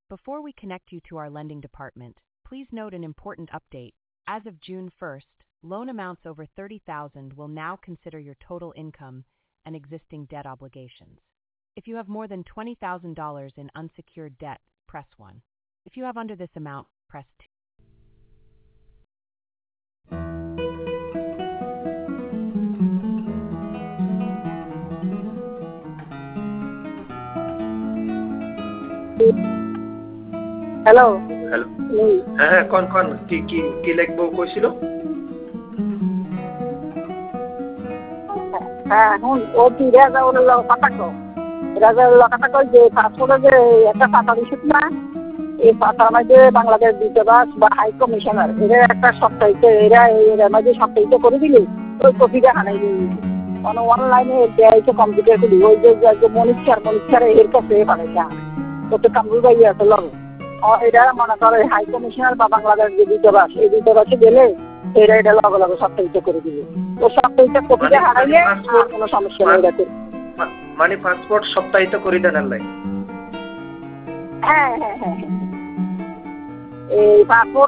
Before we connect you to our lending department, please note an important update. As of June 1st, loan amounts over $30,000 will now consider your total income and existing debt obligations. If you have more than $20,000 in unsecured debt, press 1. If you have under this amount, press 2. Hello. Hello. হ্যাঁ কোন কি লিখবো কইছিল? হ্যাঁ এখন ও কি রাজাউল কথা কই যে পাসপোর্টে যে একটা পাতা দিছিস না, এই পাতার মধ্যে বাংলাদেশ দূতাবাস বা হাই কমিশনার এরা একটা সপ্তাহিত এরা মধ্যে সপ্তাহিত করে দিলি ওই কপিটা হানাই দিই অনলাইনে দেয় কম্পিউটার করি ওই যে মনিষ্কার এর কাছে বানাইছে তো তো কামরুল ভাই আছে লগে এটা মনে করে হাই কমিশনার বা বাংলাদেশ যে দূতাবাস এই দূতাবাসে গেলে এটা লগে লগে সপ্তাহিত করে দিবে তো সপ্তাহিত কপিটা হারাইলে কোনো সমস্যা নেই যাতে মানে পাসপোর্ট সপ্তাহিত করে দেন আল্লাহ। হ্যাঁ এই পাসপোর্ট